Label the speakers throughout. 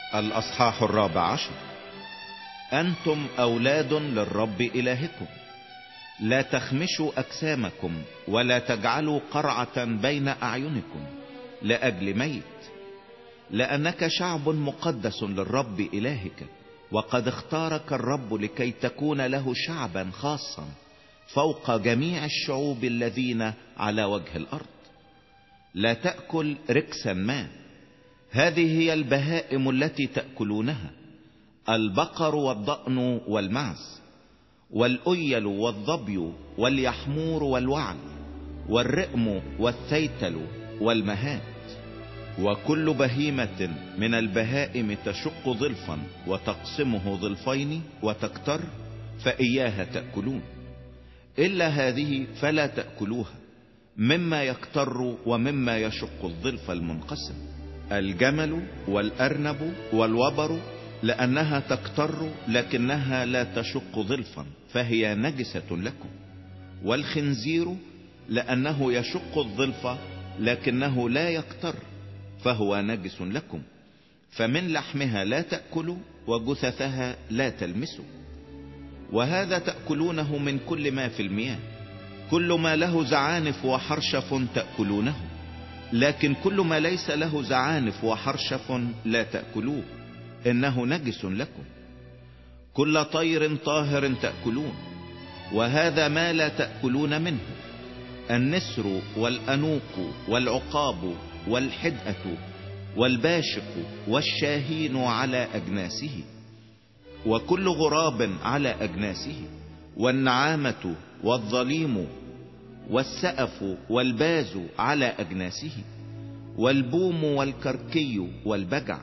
Speaker 1: الأصحاح 14. أنتم أولاد للرب إلهكم، لا تخمشوا أجسامكم ولا تجعلوا قرعة بين أعينكم لأجل ميت، لأنك شعب مقدس للرب إلهك، وقد اختارك الرب لكي تكون له شعبا خاصا فوق جميع الشعوب الذين على وجه الأرض. لا تأكل ركسا ما، هذه هي البهائم التي تأكلونها: البقر والضأن والمعز والأيل والظبي واليحمور والوعل والرئم والثيتل والمهات، وكل بهيمة من البهائم تشق ظلفا وتقسمه ظلفين وتكتر فإياها تأكلون، إلا هذه فلا تأكلوها، مما يكتر ومما يشق الظلف المنقسم: الجمل والأرنب والوبر، لأنها تكتر لكنها لا تشق ظلفا فهي نجسة لكم، والخنزير لأنه يشق الظلف لكنه لا يكتر فهو نجس لكم، فمن لحمها لا تأكلوا وجثثها لا تلمسوا. وهذا تأكلونه من كل ما في المياه، كل ما له زعانف وحرشف تأكلونه، لكن كل ما ليس له زعانف وحرشف لا تأكلوه، إنه نجس لكم. كل طير طاهر تأكلون، وهذا ما لا تأكلون منه: النسر والأنوق والعقاب والحدأة والباشق والشاهين على أجناسه، وكل غراب على أجناسه، والنعامة والظليم والسأف والباز على أجناسه، والبوم والكركي والبجع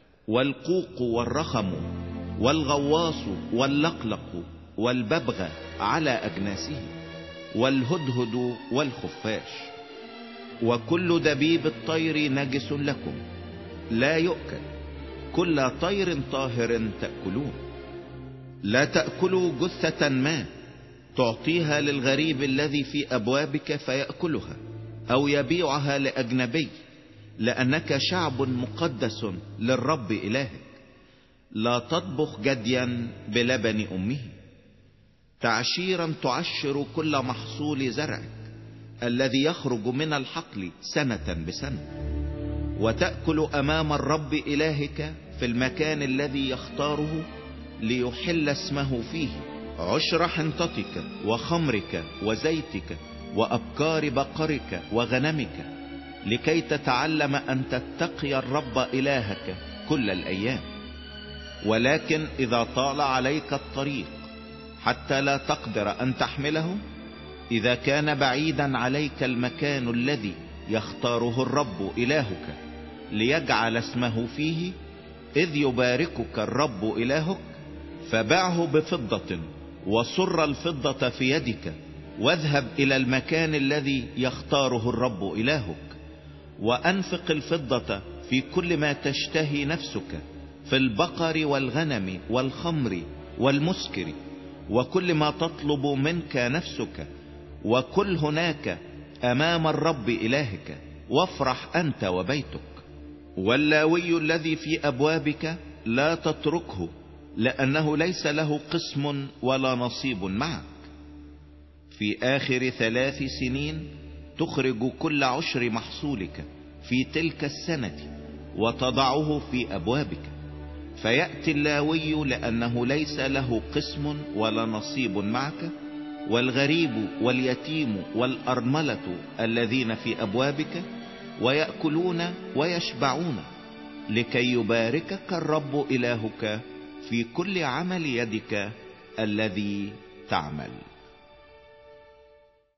Speaker 1: والقوق والرخم والغواص واللقلق والببغ على أجناسه، والهدهد والخفاش. وكل دبيب الطير نجس لكم، لا يؤكل، كل طير طاهر تأكلون. لا تأكلوا جثة ما تعطيها للغريب الذي في أبوابك فيأكلها أو يبيعها لأجنبي، لأنك شعب مقدس للرب إلهك. لا تطبخ جديا بلبن أمه. تعشيرا تعشر كل محصول زرعك الذي يخرج من الحقل سنة بسنة، وتأكل أمام الرب إلهك في المكان الذي يختاره ليحل اسمه فيه عشر حنطتك وخمرك وزيتك وأبكار بقرك وغنمك، لكي تتعلم أن تتقي الرب إلهك كل الأيام. ولكن إذا طال عليك الطريق حتى لا تقدر أن تحمله، إذا كان بعيدا عليك المكان الذي يختاره الرب إلهك ليجعل اسمه فيه، إذ يباركك الرب إلهك، فبعه بفضة وصر الفضة في يدك، واذهب إلى المكان الذي يختاره الرب إلهك، وأنفق الفضة في كل ما تشتهي نفسك، في البقر والغنم والخمر والمسكر وكل ما تطلب منك نفسك، وكل هناك أمام الرب إلهك، وافرح أنت وبيتك. واللاوي الذي في أبوابك لا تتركه، لأنه ليس له قسم ولا نصيب معك. في آخر 3 سنين تخرج كل عشر محصولك في تلك السنة وتضعه في أبوابك، فيأتي اللاوي لأنه ليس له قسم ولا نصيب معك، والغريب واليتيم والأرملة الذين في أبوابك، ويأكلون ويشبعون، لكي يباركك الرب إلهك في كل عمل يدك الذي تعمل.